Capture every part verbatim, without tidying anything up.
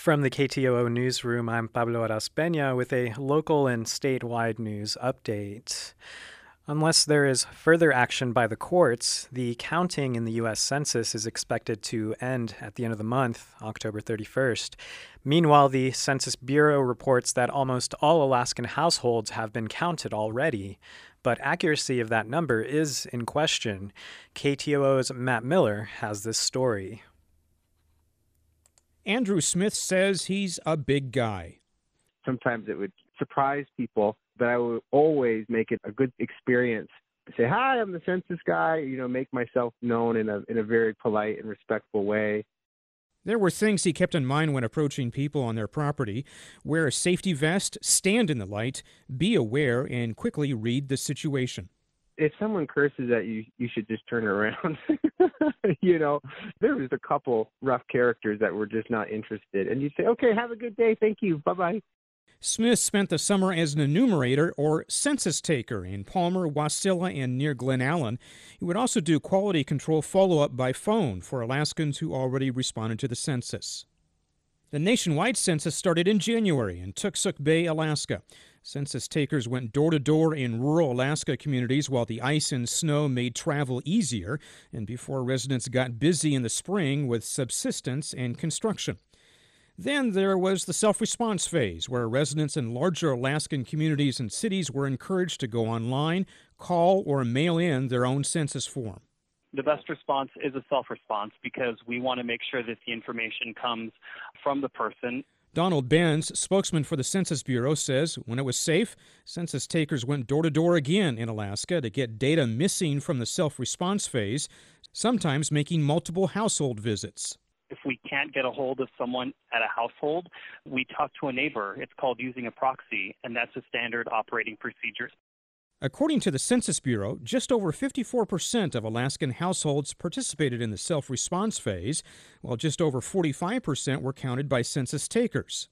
From the K T O O newsroom, I'm Pablo Araspeña with a local and statewide news update. Unless there is further action by the courts, the counting in the U S Census is expected to end at the end of the month, October thirty-first. Meanwhile, the Census Bureau reports that almost all Alaskan households have been counted already, but accuracy of that number is in question. K T O O's Matt Miller has this story. Andrew Smith says he's a big guy. Sometimes it would surprise people, but I would always make it a good experience to say, hi, I'm the census guy, you know, make myself known in a in a very polite and respectful way. There were things he kept in mind when approaching people on their property. Wear a safety vest, stand in the light, be aware, and quickly read the situation. If someone curses at you, you should just turn around. You know, there was a couple rough characters that were just not interested. And you'd say, okay, have a good day. Thank you. Bye-bye. Smith spent the summer as an enumerator or census taker in Palmer, Wasilla, and near Glen Allen. He would also do quality control follow-up by phone for Alaskans who already responded to the census. The nationwide census started in January in Tooksuk Bay, Alaska. Census takers went door-to-door in rural Alaska communities while the ice and snow made travel easier and before residents got busy in the spring with subsistence and construction. Then there was the self-response phase, where residents in larger Alaskan communities and cities were encouraged to go online, call, or mail in their own census form. The best response is a self-response because we want to make sure that the information comes from the person. Donald Benz, spokesman for the Census Bureau, says when it was safe, census takers went door-to-door again in Alaska to get data missing from the self-response phase, sometimes making multiple household visits. If we can't get a hold of someone at a household, we talk to a neighbor. It's called using a proxy, and that's a standard operating procedure. According to the Census Bureau, just over fifty-four percent of Alaskan households participated in the self-response phase, while just over forty-five percent were counted by census takers.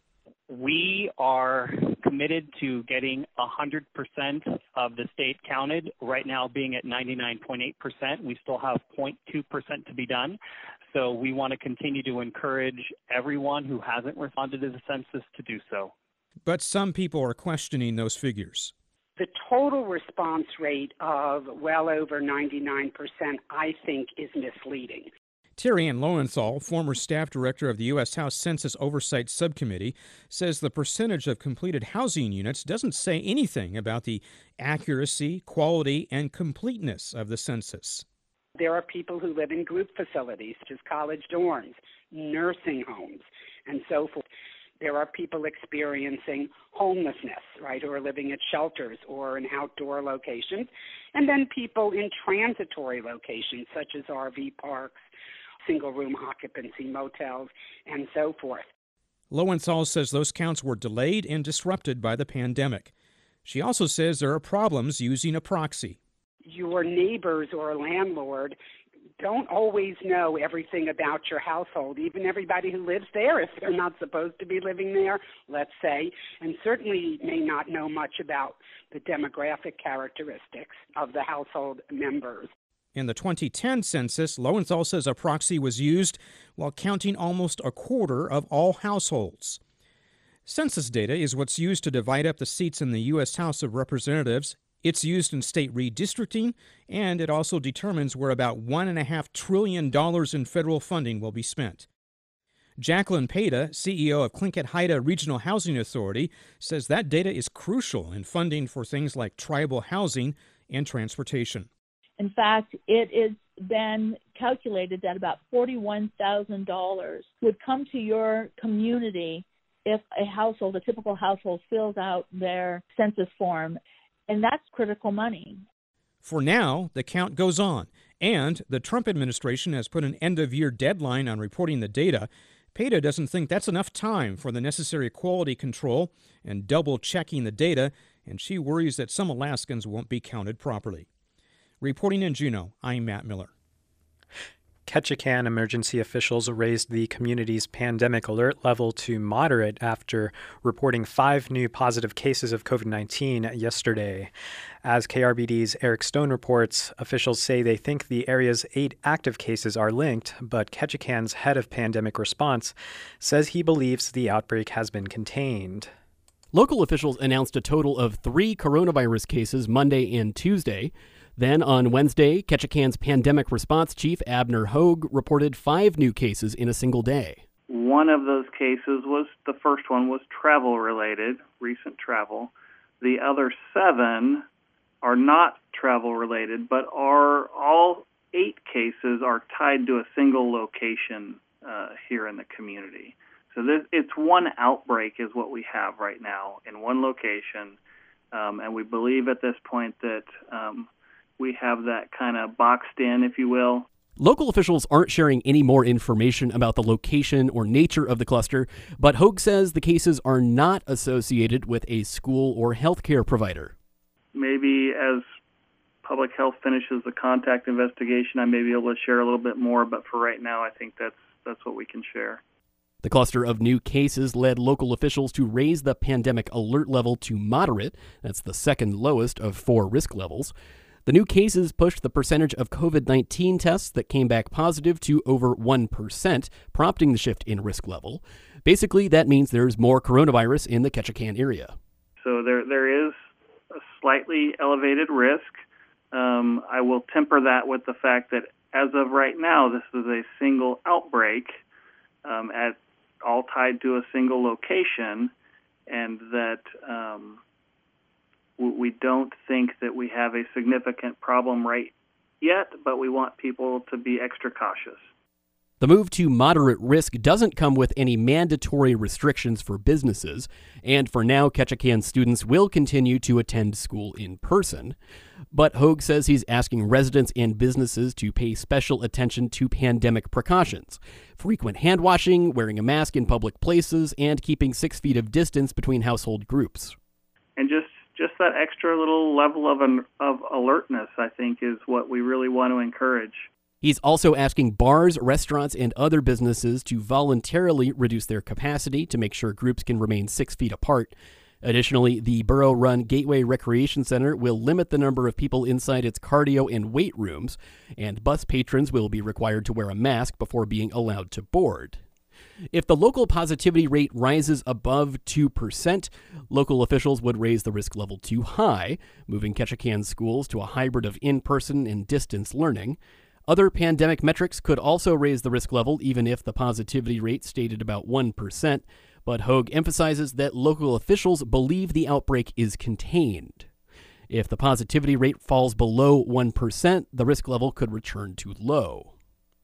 We are committed to getting one hundred percent of the state counted, right now being at ninety-nine point eight percent. We still have zero point two percent to be done. So we want to continue to encourage everyone who hasn't responded to the census to do so. But some people are questioning those figures. The total response rate of well over ninety-nine percent, I think, is misleading. Terry Ann Lowenthal, former staff director of the U S House Census Oversight Subcommittee, says the percentage of completed housing units doesn't say anything about the accuracy, quality, and completeness of the census. There are people who live in group facilities, such as college dorms, nursing homes, and so forth. There are people experiencing homelessness, right, who are living at shelters or in outdoor locations, and then people in transitory locations, such as R V parks, single-room occupancy motels, and so forth. Lowenthal says those counts were delayed and disrupted by the pandemic. She also says there are problems using a proxy. Your neighbors or landlord don't always know everything about your household, even everybody who lives there, if they're not supposed to be living there, let's say, and certainly may not know much about the demographic characteristics of the household members. In the twenty ten census, Lowenthal says a proxy was used while counting almost a quarter of all households. Census data is what's used to divide up the seats in the U S House of Representatives. It's used in state redistricting, and it also determines where about one point five trillion dollars in federal funding will be spent. Jacqueline Peda, C E O of Tlingit-Haida Regional Housing Authority, says that data is crucial in funding for things like tribal housing and transportation. In fact, it has been calculated that about forty-one thousand dollars would come to your community if a household, a typical household, fills out their census form. And that's critical money. For now, the count goes on, and the Trump administration has put an end-of-year deadline on reporting the data. Peda doesn't think that's enough time for the necessary quality control and double-checking the data, and she worries that some Alaskans won't be counted properly. Reporting in Juneau, I'm Matt Miller. Ketchikan emergency officials raised the community's pandemic alert level to moderate after reporting five new positive cases of COVID nineteen yesterday. As K R B D's Eric Stone reports, officials say they think the area's eight active cases are linked, but Ketchikan's head of pandemic response says he believes the outbreak has been contained. Local officials announced a total of three coronavirus cases Monday and Tuesday. Then on Wednesday, Ketchikan's pandemic response chief, Abner Hogue, reported five new cases in a single day. One of those cases was, the first one was travel-related, recent travel. The other seven are not travel-related, but are all eight cases are tied to a single location uh, here in the community. So this, it's one outbreak is what we have right now in one location, um, and we believe at this point that um, we have that kind of boxed in, if you will. Local officials aren't sharing any more information about the location or nature of the cluster, but Hogue says the cases are not associated with a school or healthcare provider. Maybe as public health finishes the contact investigation, I may be able to share a little bit more, but for right now, I think that's that's what we can share. The cluster of new cases led local officials to raise the pandemic alert level to moderate. That's the second lowest of four risk levels. The new cases pushed the percentage of COVID nineteen tests that came back positive to over one percent, prompting the shift in risk level. Basically, that means there's more coronavirus in the Ketchikan area. So there there is a slightly elevated risk. Um, I will temper that with the fact that as of right now, this is a single outbreak um, at all tied to a single location, and that um, we don't think that we have a significant problem right yet, but we want people to be extra cautious. The move to moderate risk doesn't come with any mandatory restrictions for businesses, and for now, Ketchikan students will continue to attend school in person. But Hogue says he's asking residents and businesses to pay special attention to pandemic precautions: frequent hand washing, wearing a mask in public places, and keeping six feet of distance between household groups. And just Just that extra little level of an, of alertness, I think, is what we really want to encourage. He's also asking bars, restaurants, and other businesses to voluntarily reduce their capacity to make sure groups can remain six feet apart. Additionally, the borough-run Gateway Recreation Center will limit the number of people inside its cardio and weight rooms, and bus patrons will be required to wear a mask before being allowed to board. If the local positivity rate rises above two percent, local officials would raise the risk level to high, moving Ketchikan schools to a hybrid of in-person and distance learning. Other pandemic metrics could also raise the risk level even if the positivity rate stayed at about one percent, but Hogue emphasizes that local officials believe the outbreak is contained. If the positivity rate falls below one percent, the risk level could return to low.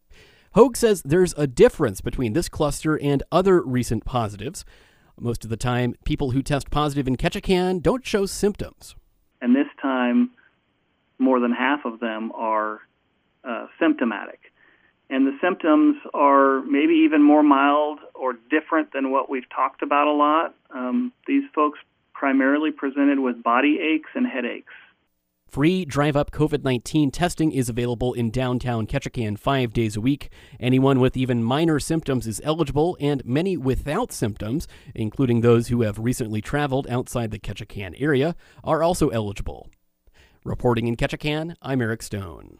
Hogue says there's a difference between this cluster and other recent positives. Most of the time, people who test positive in Ketchikan don't show symptoms. And this time, more than half of them are uh, symptomatic. And the symptoms are maybe even more mild or different than what we've talked about a lot. Um, these folks primarily presented with body aches and headaches. Free drive-up COVID nineteen testing is available in downtown Ketchikan five days a week. Anyone with even minor symptoms is eligible, and many without symptoms, including those who have recently traveled outside the Ketchikan area, are also eligible. Reporting in Ketchikan, I'm Eric Stone.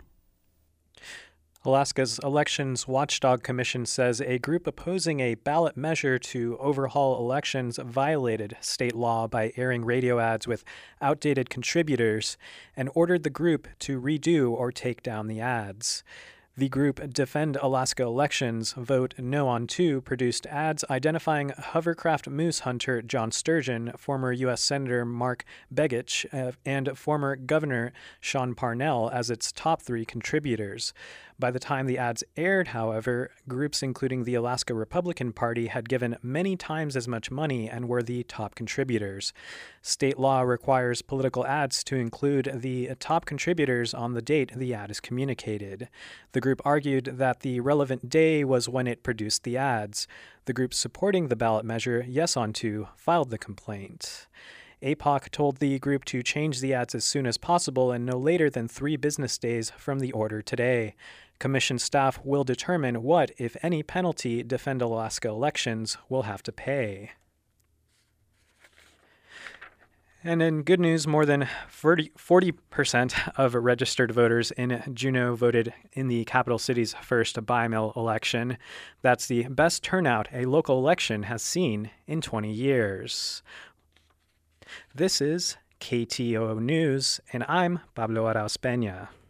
Alaska's Elections Watchdog Commission says a group opposing a ballot measure to overhaul elections violated state law by airing radio ads with outdated contributors and ordered the group to redo or take down the ads. The group Defend Alaska Elections Vote No on two produced ads identifying hovercraft moose hunter John Sturgeon, former U S Senator Mark Begich, uh, and former Governor Sean Parnell as its top three contributors. By the time the ads aired, however, groups including the Alaska Republican Party had given many times as much money and were the top contributors. State law requires political ads to include the top contributors on the date the ad is communicated. The group argued that the relevant day was when it produced the ads. The group supporting the ballot measure, Yes on two, filed the complaint. A P O C told the group to change the ads as soon as possible and no later than three business days from the order today. Commission staff will determine what, if any, penalty Defend Alaska Elections will have to pay. And in good news, more than forty percent of registered voters in Juneau voted in the capital city's first by-mail election. That's the best turnout a local election has seen in twenty years. This is K T O O News, and I'm Pablo Arauz Peña.